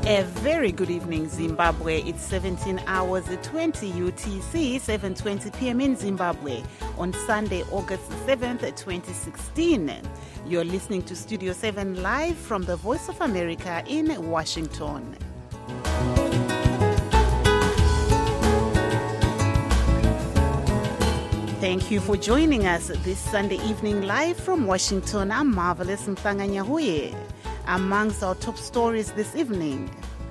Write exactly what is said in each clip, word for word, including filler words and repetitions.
A very good evening, Zimbabwe. It's seventeen hours twenty U T C, seven twenty p.m. in Zimbabwe on Sunday, August seventh, twenty sixteen. You're listening to Studio seven live from the Voice of America in Washington. Thank you for joining us this Sunday evening live from Washington. I'm Marvelous Mthanganyahuye. Amongst our top stories this evening,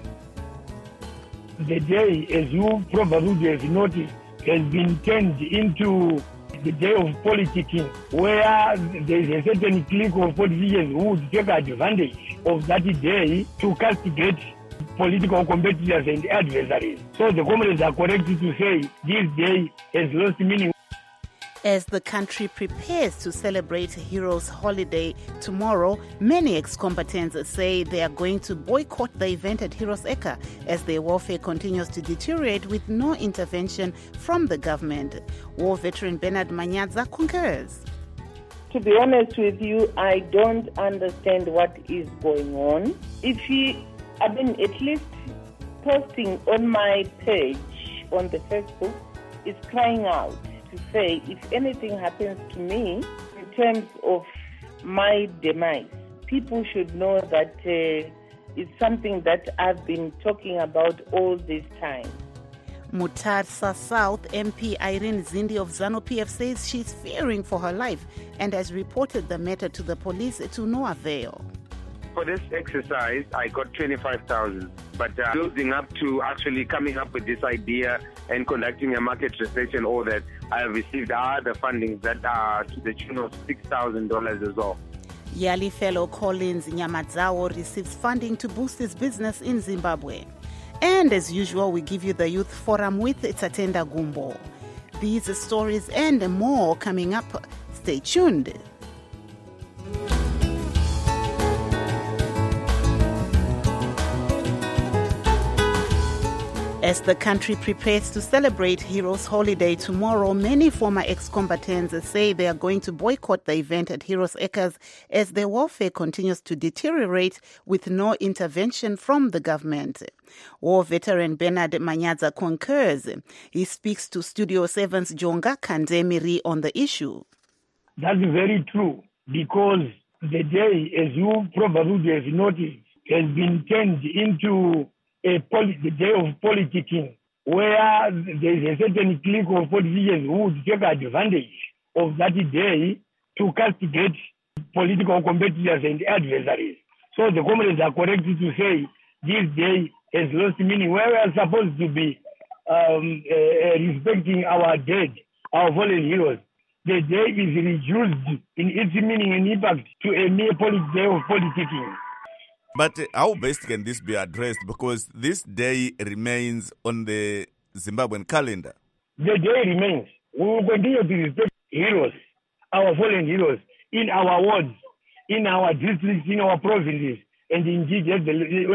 the day, as you probably have noticed, has been turned into the day of politicking, where there is a certain clique of politicians who would take advantage of that day to castigate political competitors and adversaries. So the comrades are correct to say this day has lost meaning. As the country prepares to celebrate Heroes Holiday tomorrow, many ex-combatants say they are going to boycott the event at Heroes Eka as their welfare continues to deteriorate with no intervention from the government. War veteran Bernard Manyadza concurs. To be honest with you, I don't understand what is going on. If he, I mean, at least posting on my page on the Facebook is crying out to say, if anything happens to me in terms of my demise, people should know that uh, it's something that I've been talking about all this time. Mutasa South M P Irene Zindi of ZANU-P F says she's fearing for her life and has reported the matter to the police to no avail. For this exercise, I got twenty-five thousand, but uh, building up to actually coming up with this idea and conducting a market research and all that, I have received other fundings that are to the tune of six thousand dollars as well. Yali fellow Collins Nyamadzawo receives funding to boost his business in Zimbabwe. And as usual, we give you the Youth Forum with Tatenda Gumbo. These stories and more coming up. Stay tuned. As the country prepares to celebrate Heroes Holiday tomorrow, many former ex-combatants say they are going to boycott the event at Heroes Eka as their welfare continues to deteriorate with no intervention from the government. War veteran Bernard Manyadza concurs. He speaks to Studio seven's Jonga Kandemiri on the issue. That's very true, because the day, as you probably have noticed, has been turned into a poli- the day of politicking, where there is a certain clique of politicians who would take advantage of that day to castigate political competitors and adversaries. So the comrades are correct to say this day has lost meaning, where we are supposed to be um, uh, respecting our dead, our fallen heroes. The day is reduced in its meaning and impact to a mere polit- day of politicking. But how best can this be addressed? Because this day remains on the Zimbabwean calendar. The day remains. We will continue to respect heroes, our fallen heroes, in our wards, in our districts, in our provinces, and indeed yes, the,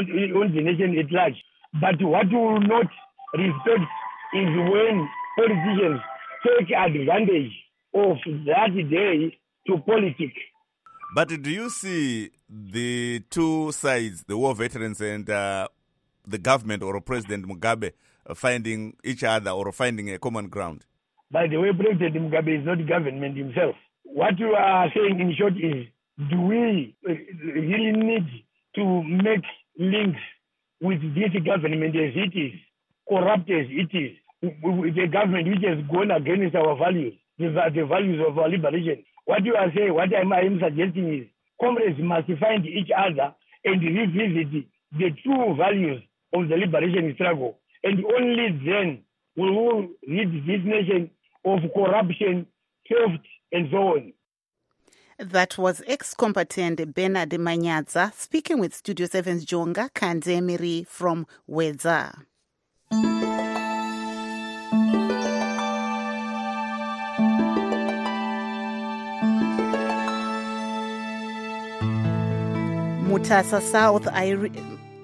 on the nation at large. But what we will not respect is when politicians take advantage of that day to politics. But do you see the two sides, the war veterans and uh, the government or President Mugabe, uh, finding each other or finding a common ground? By the way, President Mugabe is not government himself. What you are saying in short is, do we really need to make links with this government as it is, corrupt as it is, with a government which has gone against our values, the, the values of our liberation? What you are saying, what I am suggesting is, comrades must find each other and revisit the true values of the liberation struggle. And only then will we rid this nation of corruption, theft, and so on. That was ex-combatant Bernard Manyadza speaking with Studio seven's Jonga Kandemiri from Wedza. Mutasa South, Irene,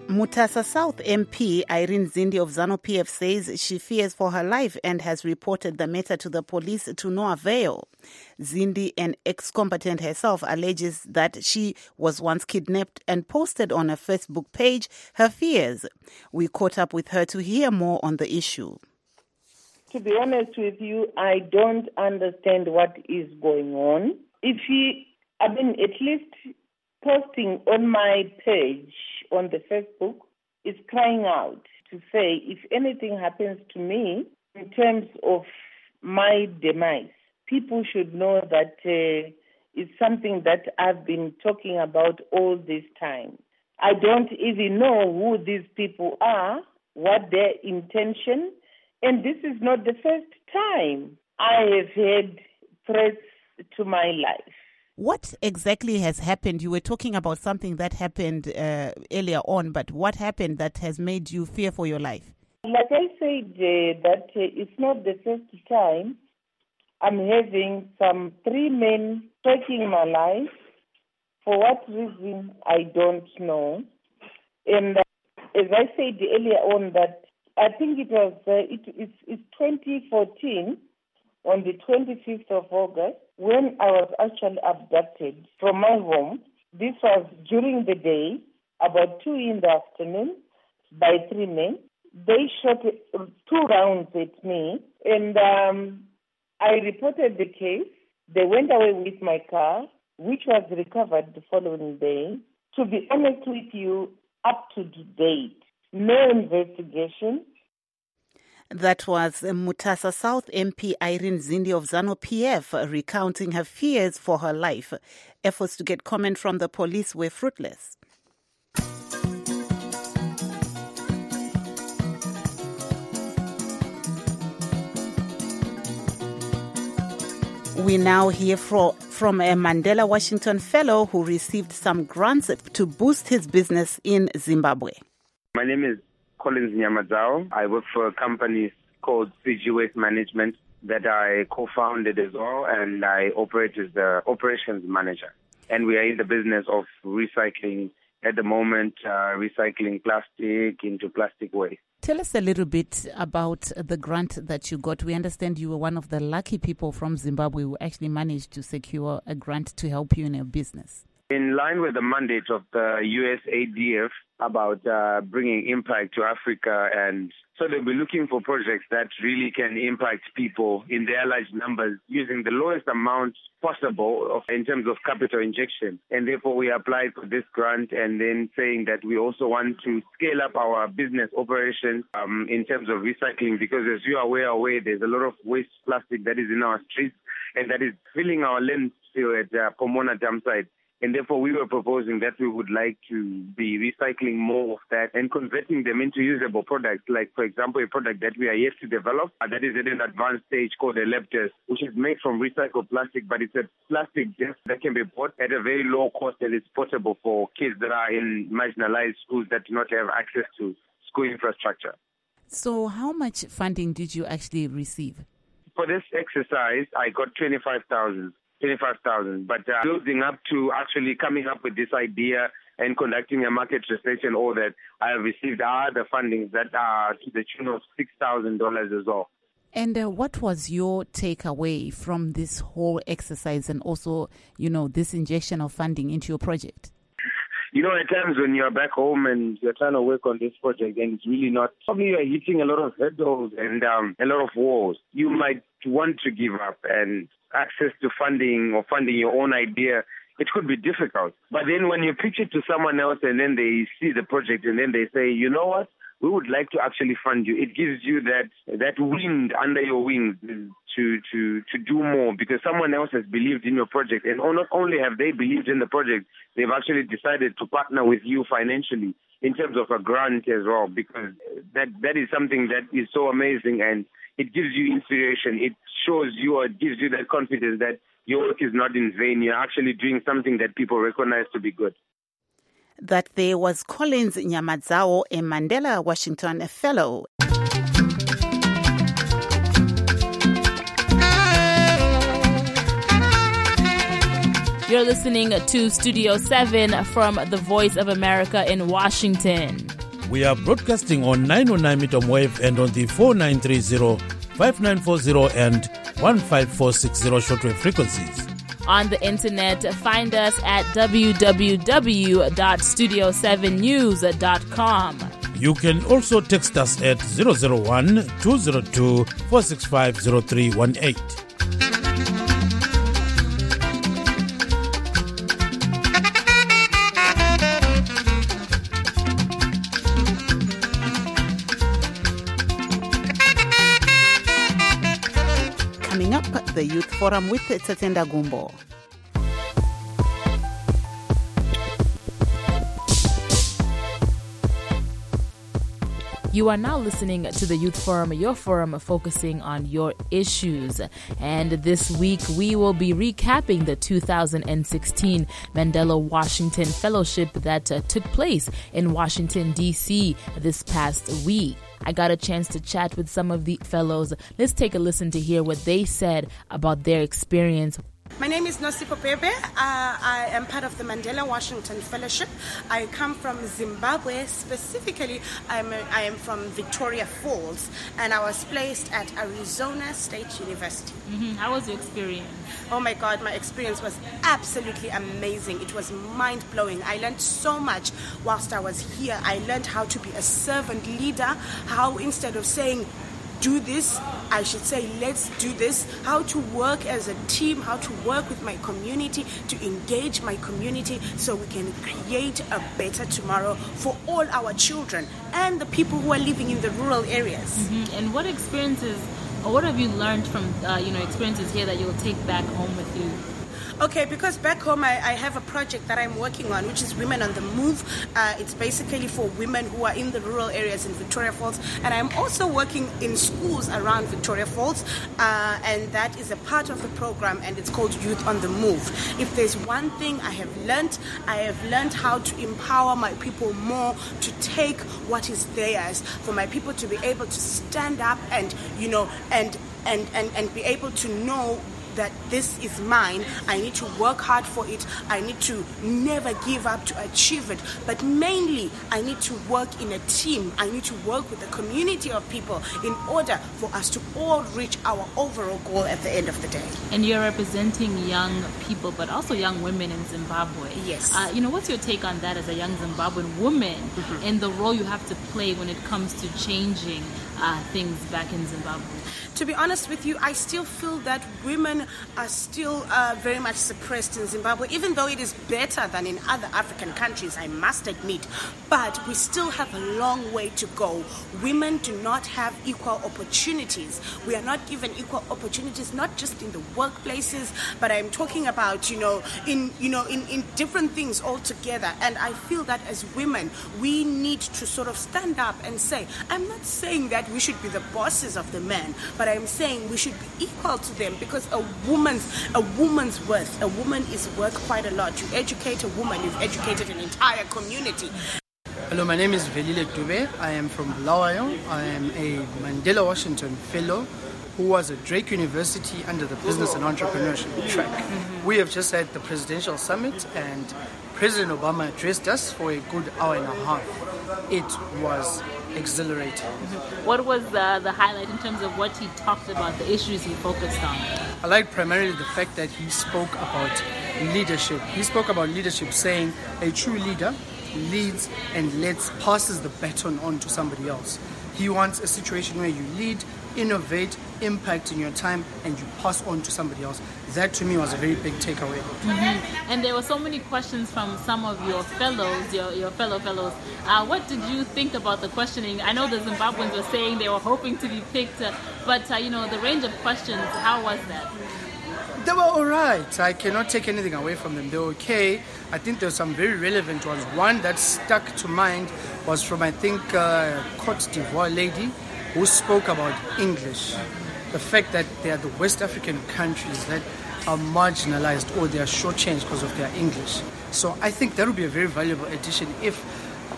Mutasa South M P Irene Zindi of ZANU-P F says she fears for her life and has reported the matter to the police to no avail. Zindi, an ex-combatant herself, alleges that she was once kidnapped and posted on her Facebook page her fears. We caught up with her to hear more on the issue. To be honest with you, I don't understand what is going on. If he, I mean, at least posting on my page on the Facebook is crying out to say if anything happens to me in terms of my demise, people should know that uh, it's something that I've been talking about all this time. I don't even know who these people are, what their intention, and this is not the first time I have had threats to my life. What exactly has happened? You were talking about something that happened uh, earlier on, but what happened that has made you fear for your life? Like I said, uh, that uh, it's not the first time I'm having some three men taking my life. For what reason, I don't know. And uh, as I said earlier on, that I think it was uh, it, it's, it's twenty fourteen, on the twenty-fifth of August, when I was actually abducted from my home. This was during the day, about two in the afternoon, by three men. They shot two rounds at me, and um, I reported the case. They went away with my car, which was recovered the following day. To be honest with you, up to date, no investigation. That was Mutasa South M P Irene Zindi of ZANU-P F recounting her fears for her life. Efforts to get comment from the police were fruitless. We now hear from, from a Mandela Washington fellow who received some grants to boost his business in Zimbabwe. My name is Collins Nyamadzao. I work for a company called C G Waste Management that I co-founded as well, and I operate as the operations manager. And we are in the business of recycling at the moment, uh, recycling plastic into plastic waste. Tell us a little bit about the grant that you got. We understand you were one of the lucky people from Zimbabwe who actually managed to secure a grant to help you in your business. In line with the mandate of the U S A D F about uh, bringing impact to Africa, and so they'll be looking for projects that really can impact people in their large numbers using the lowest amount possible of, in terms of capital injection. And therefore we applied for this grant, and then saying that we also want to scale up our business operations um, in terms of recycling, because as you are well aware, there's a lot of waste plastic that is in our streets and that is filling our landfill at uh, Pomona dam site. And therefore, we were proposing that we would like to be recycling more of that and converting them into usable products. Like, for example, a product that we are yet to develop uh, that is at an advanced stage called a Leptis, which is made from recycled plastic, but it's a plastic just that can be bought at a very low cost and it's portable for kids that are in marginalized schools that do not have access to school infrastructure. So how much funding did you actually receive? For this exercise, I got twenty-five thousand. twenty-five thousand, but uh, building up to actually coming up with this idea and conducting a market research and all that, I have received other fundings that are to the tune of six thousand dollars as well. And uh, what was your takeaway from this whole exercise and also, you know, this injection of funding into your project? You know, at times when you're back home and you're trying to work on this project and it's really not, probably you're hitting a lot of hurdles and um, a lot of walls, you might want to give up, and access to funding or funding your own idea, it could be difficult. But then when you pitch it to someone else and then they see the project and then they say, you know what, we would like to actually fund you, it gives you that that wind under your wings to, to, to do more, because someone else has believed in your project. And not only have they believed in the project, they've actually decided to partner with you financially in terms of a grant as well, because that that is something that is so amazing, and it gives you inspiration. It shows you, or it gives you that confidence that your work is not in vain. You're actually doing something that people recognize to be good. That there was Collins Nyamadzao, a Mandela Washington fellow. You're listening to Studio seven from the Voice of America in Washington. We are broadcasting on nine oh nine meter wave and on the four nine three zero, five nine four zero and one five four six zero shortwave frequencies. On the internet, find us at w w w dot studio seven news dot com. You can also text us at zero zero one, two zero two, four six five zero three one eight. Coming up, the Youth Forum with Tsetsenda Gumbo. You are now listening to the Youth Forum, your forum focusing on your issues. And this week, we will be recapping the two thousand sixteen Mandela Washington Fellowship that uh, took place in Washington, D C this past week. I got a chance to chat with some of the fellows. Let's take a listen to hear what they said about their experience. My name is Nosipho Bebe. Uh, I am part of the Mandela Washington Fellowship. I come from Zimbabwe. Specifically, I'm a, I am from Victoria Falls, and I was placed at Arizona State University. Mm-hmm. How was your experience? Oh my God, my experience was absolutely amazing. It was mind-blowing. I learned so much whilst I was here. I learned how to be a servant leader, how instead of saying, do this, I should say, let's do this, how to work as a team, how to work with my community, to engage my community so we can create a better tomorrow for all our children and the people who are living in the rural areas. Mm-hmm. And what experiences, or what have you learned from, uh, you know, experiences here that you'll take back home with you? Okay, because back home I, I have a project that I'm working on, which is Women on the Move. Uh, it's basically for women who are in the rural areas in Victoria Falls. And I'm also working in schools around Victoria Falls. Uh, and that is a part of the program, and it's called Youth on the Move. If there's one thing I have learned, I have learned how to empower my people more to take what is theirs, for my people to be able to stand up and, you know, and and, and, and be able to know that this is mine. I need to work hard for it. I need to never give up to achieve it. But mainly, I need to work in a team. I need to work with a community of people in order for us to all reach our overall goal at the end of the day. And you're representing young people, but also young women in Zimbabwe. Yes. Uh, you know, what's your take on that as a young Zimbabwean woman mm-hmm. and the role you have to play when it comes to changing uh, things back in Zimbabwe? To be honest with you, I still feel that women are still uh, very much suppressed in Zimbabwe, even though it is better than in other African countries, I must admit. But we still have a long way to go. Women do not have equal opportunities. We are not given equal opportunities, not just in the workplaces, but I'm talking about, you know, in you know, in, in different things altogether. And I feel that as women, we need to sort of stand up and say, I'm not saying that we should be the bosses of the men, but I'm saying we should be equal to them, because a woman's a woman's worth, a woman is worth quite a lot. You educate a woman, you've educated an entire community. Hello, my name is Velile Dube. I am from Bulawayo. I am a Mandela Washington Fellow who was at Drake University under the Business and Entrepreneurship track. Mm-hmm. We have just had the Presidential Summit, and President Obama addressed us for a good hour and a half. It was exhilarating. Mm-hmm. What was uh, the highlight in terms of what he talked about, the issues he focused on? I like primarily the fact that he spoke about leadership. He spoke about leadership, saying a true leader leads and lets passes the baton on to somebody else. He wants a situation where you lead, innovate, impact in your time, and you pass on to somebody else. That to me was a very big takeaway. Mm-hmm. And there were so many questions from some of your fellows, your, your fellow fellows. Uh, what did you think about the questioning? I know the Zimbabweans were saying they were hoping to be picked, uh, but uh, you know, the range of questions, how was that? They were all right. I cannot take anything away from them. They were okay. I think there were some very relevant ones. One that stuck to mind was from, I think, uh, Côte d'Ivoire lady who spoke about English. The fact that they are the West African countries that are marginalized or they are shortchanged because of their English. So I think that would be a very valuable addition if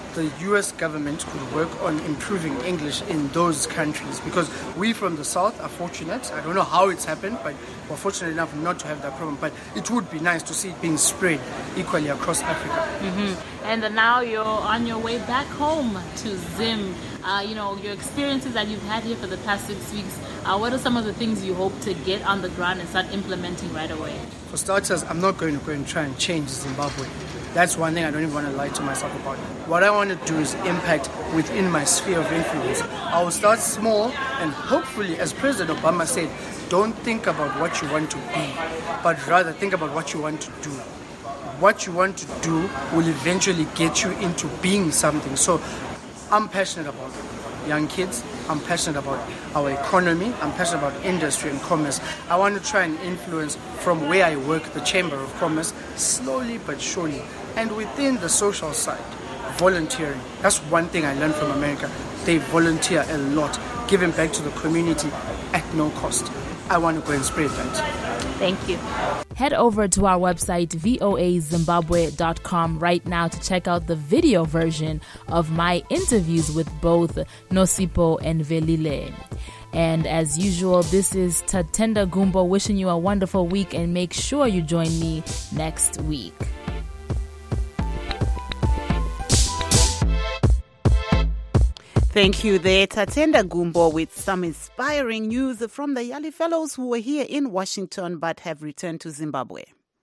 the U S government could work on improving English in those countries, because we from the South are fortunate. I don't know how it's happened, but we're fortunate enough not to have that problem. But it would be nice to see it being spread equally across Africa. Mm-hmm. And now you're on your way back home to Zim. Uh, you know, your experiences that you've had here for the past six weeks, uh, what are some of the things you hope to get on the ground and start implementing right away? For starters, I'm not going to go and try and change Zimbabwe. That's one thing I don't even want to lie to myself about. What I want to do is impact within my sphere of influence. I will start small, and hopefully, as President Obama said, don't think about what you want to be, but rather think about what you want to do. What you want to do will eventually get you into being something. So I'm passionate about young kids. I'm passionate about our economy. I'm passionate about industry and commerce. I want to try and influence from where I work, the Chamber of Commerce, slowly but surely. And within the social side, volunteering. That's one thing I learned from America. They volunteer a lot, giving back to the community at no cost. I want to go and spread that. Thank you. Head over to our website, v o a zimbabwe dot com, right now to check out the video version of my interviews with both Nosipho and Velile. And as usual, this is Tatenda Gumbo wishing you a wonderful week, and make sure you join me next week. Thank you there, Tatenda Gumbo, with some inspiring news from the Yali Fellows who were here in Washington but have returned to Zimbabwe.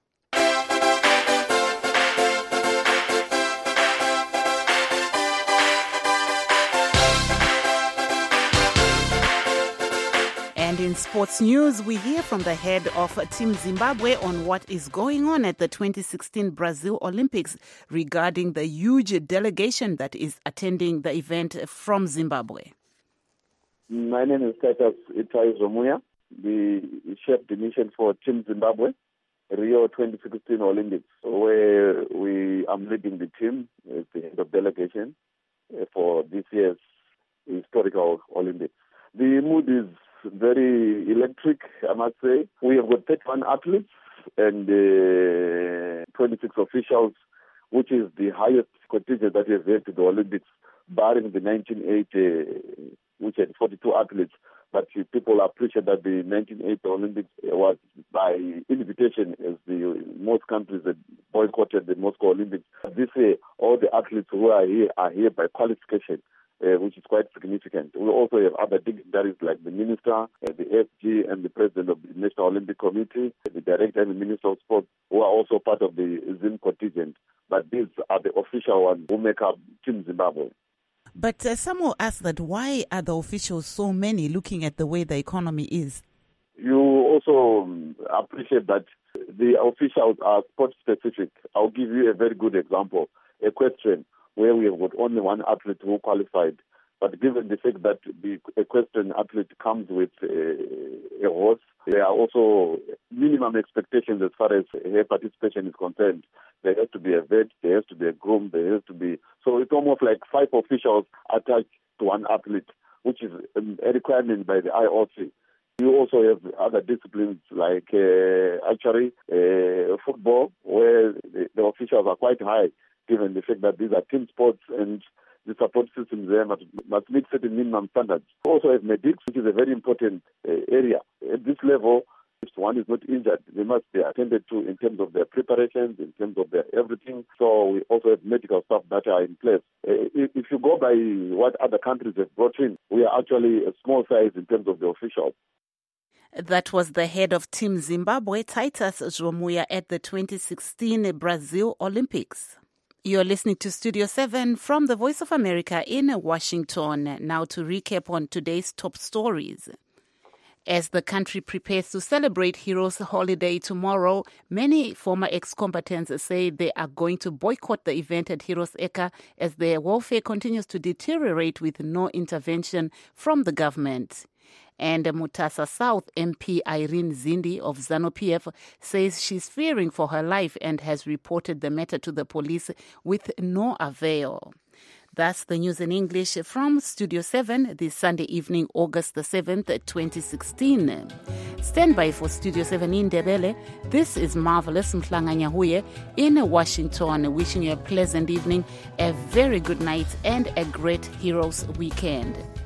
And in sports news, we hear from the head of Team Zimbabwe on what is going on at the twenty sixteen Brazil Olympics regarding the huge delegation that is attending the event from Zimbabwe. My name is Titus Itai Zomuya, the chef de mission for Team Zimbabwe, Rio twenty sixteen Olympics, where we am leading the team as the head of delegation for this year's historical Olympics. The mood is very electric, I must say. We have got thirty-one athletes and uh, twenty-six officials, which is the highest contingent that we have had to the Olympics, barring the nineteen eighty, which had forty-two athletes. But people appreciate that the nineteen eighty Olympics was by invitation, as the most countries that boycotted the Moscow Olympics. This year, all the athletes who are here are here by qualification. Uh, which is quite significant. We also have other dignitaries like the Minister, uh, the F G, and the President of the National Olympic Committee, the Director and the Minister of Sport, who are also part of the Zim contingent. But these are the official ones who make up Team Zimbabwe. But uh, some will ask that why are the officials so many, looking at the way the economy is? You also um, appreciate that the officials are sport-specific. I'll give you a very good example. Equestrian, where we have got only one athlete who qualified. But given the fact that the equestrian athlete comes with a, a horse, there are also minimum expectations as far as her participation is concerned. There has to be a vet, there has to be a groom, there has to be... So it's almost like five officials attached to one athlete, which is a requirement by the I O C. You also have other disciplines like uh, archery, uh, football, where the, the officials are quite high, given the fact that these are team sports and the support systems there must, must meet certain minimum standards. We also have medics, which is a very important uh, area. At this level, if one is not injured, they must be attended to in terms of their preparations, in terms of their everything. So we also have medical staff that are in place. Uh, if, if you go by what other countries have brought in, we are actually a small size in terms of the officials. That was the head of Team Zimbabwe, Titus Zomuya, at the twenty sixteen Brazil Olympics. You're listening to Studio seven from the Voice of America in Washington. Now to recap on today's top stories. As the country prepares to celebrate Heroes Holiday tomorrow, many former ex-combatants say they are going to boycott the event at Heroes Eka as their welfare continues to deteriorate with no intervention from the government. And Mutasa South M P Irene Zindi of ZANU-P F says she's fearing for her life and has reported the matter to the police with no avail. That's the news in English from Studio seven this Sunday evening, August the seventh, twenty sixteen. Stand by for Studio seven in Ndebele. This is Marvelous Mhlanganyahuye in Washington, wishing you a pleasant evening, a very good night, and a great Heroes Weekend.